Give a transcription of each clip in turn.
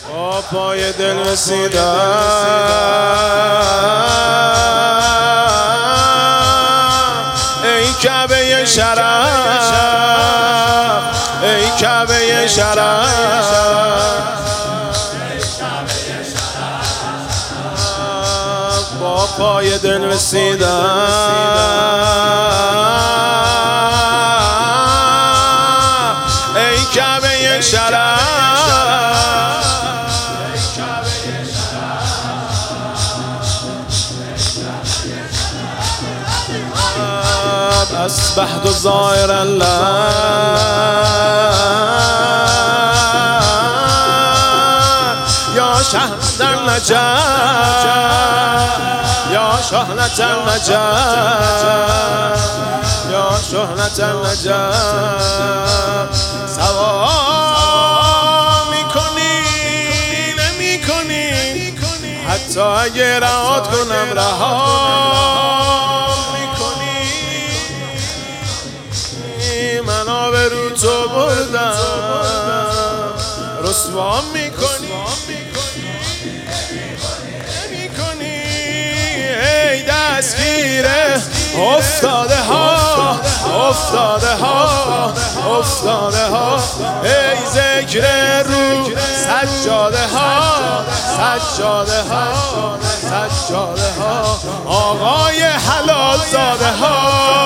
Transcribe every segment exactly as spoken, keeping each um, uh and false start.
با پای دل رسیدم ای کعبه شرف، ای کعبه شرف، با پای دل رسیدم ای کعبه شرف، اصبحت ظاهر الله یا شهرة النجاة، یا شهرة النجاة، یا شهرة النجاة. سوار میکنی نمیکنی حتی اگه رهات کنم رها من آبرو تو بردم رسوا میکنی نمیکنی ای دستگیره افتاده ها افتاده ها افتاده ها ای ذکر رو سجاده ها سجاده ها سجاده ها آقای حلال زاده ها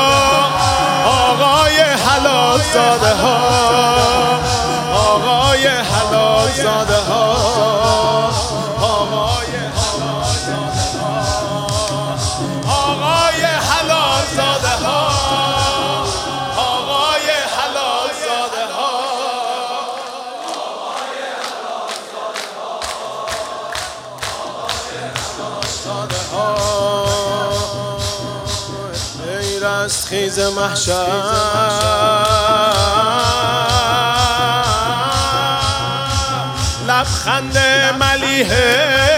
آقای حلال زاده ها آقای حلال زاده ها آقای حلال زاده ها آقای حلال زاده ها آقای حلال زاده ها زاده ها ای رستخیز محشر لبخند ملیحه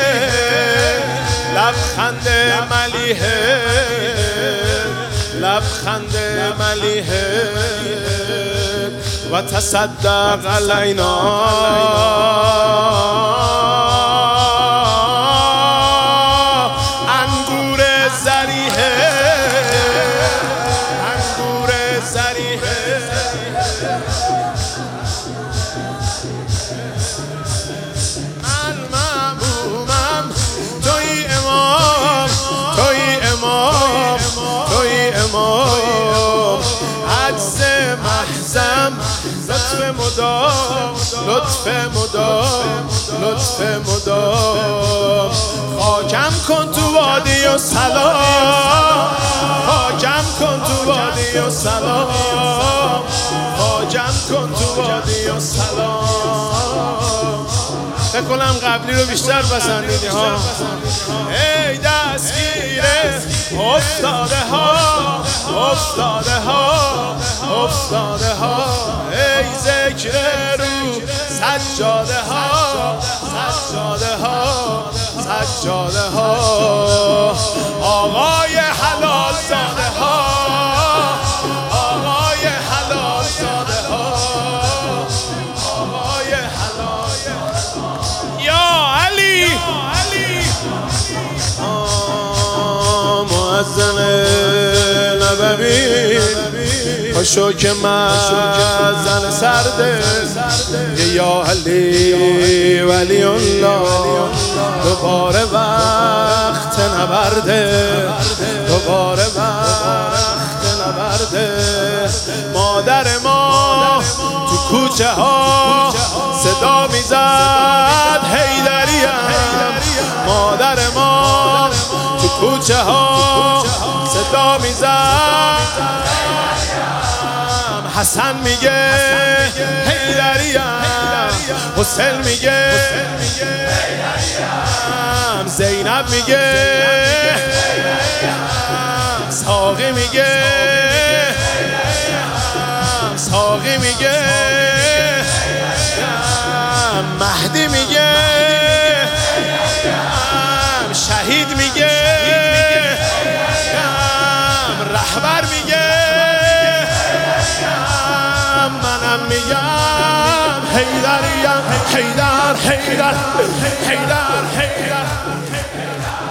لبخند ملیحه لبخند ملیحه و تصدق علینا انگور زریحه انگور زریحه المعمومم توی امام توی امام توی امام عجز محزم لطف مدام لطف مدام لطف مدام خاکم کن تو وادی و سلام خاکم کن تو وادی و سلام خاکم کن تو وادی و سلام. فکر کنم قبلی رو بیشتر پسندیدی ها. ای دستگیره افتاده ها افتاده ها افتاده ها ای ذکر رو سجاده ها سجاده ها سجاده ها آقای حلال زاده ها آقای حلال زاده ها آقای حلال یا علی مؤذن نبوی خوشو که مأذن سرده یا علی ولی الله دوباره وقت نبرده دوباره وقت نبرده مادر ما تو کوچه ها صدا میزد حیدریم مادر ما تو کوچه ها صدا میزد حسن میگه حیدریم حسین میگه حیدریم زینب میگه حیدریم ساقی میگه حیدریم ساقی میگه حیدریم مهدی میگه حیدریم شهید میگه حیدریم رهبر میگه منم میگم حیدریم حیدر حیدر حیدر حیدر